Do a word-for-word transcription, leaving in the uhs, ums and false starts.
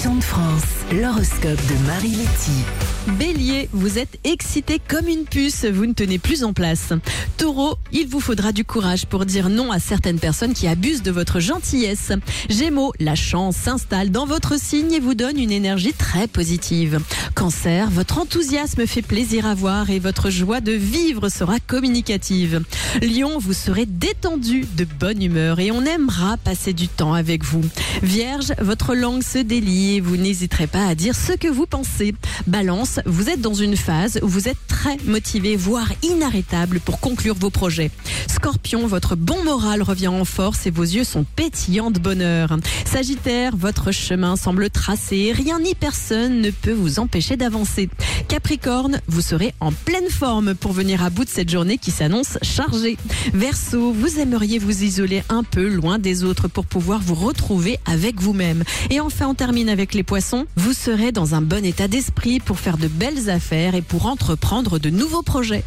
Passion de France, l'horoscope de Marie Letty. Bélier, vous êtes excité comme une puce, vous ne tenez plus en place. Taureau, il vous faudra du courage pour dire non à certaines personnes qui abusent de votre gentillesse. Gémeaux, la chance s'installe dans votre signe et vous donne une énergie très positive. Cancer, votre enthousiasme fait plaisir à voir et votre joie de vivre sera communicative. Lion, vous serez détendu, de bonne humeur et on aimera passer du temps avec vous. Vierge, votre langue se délie et vous n'hésiterez pas à dire ce que vous pensez. Balance, vous êtes dans une phase où vous êtes très motivé, voire inarrêtable pour conclure vos projets. Scorpion, votre bon moral revient en force et vos yeux sont pétillants de bonheur. Sagittaire, votre chemin semble tracé et rien ni personne ne peut vous empêcher d'avancer. Capricorne, vous serez en pleine forme pour venir à bout de cette journée qui s'annonce chargée. Verseau, vous aimeriez vous isoler un peu loin des autres pour pouvoir vous retrouver avec vous-même. Et enfin, on termine avec les poissons. Vous serez dans un bon état d'esprit pour faire de belles affaires et pour entreprendre de nouveaux projets.